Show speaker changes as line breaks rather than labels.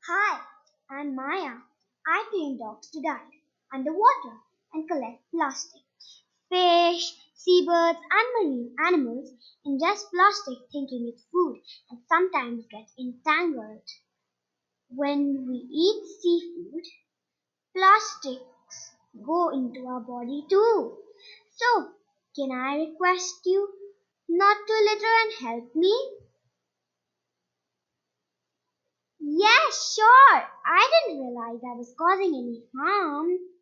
Hi, I'm Maya. I train dogs to dive underwater and collect plastic. Fish, seabirds, and marine animals ingest plastic thinking it's food and sometimes get entangled. When we eat seafood, plastics go into our body too. So, can I request you not to litter and help me? Yes, sure. I didn't realize I was causing any harm.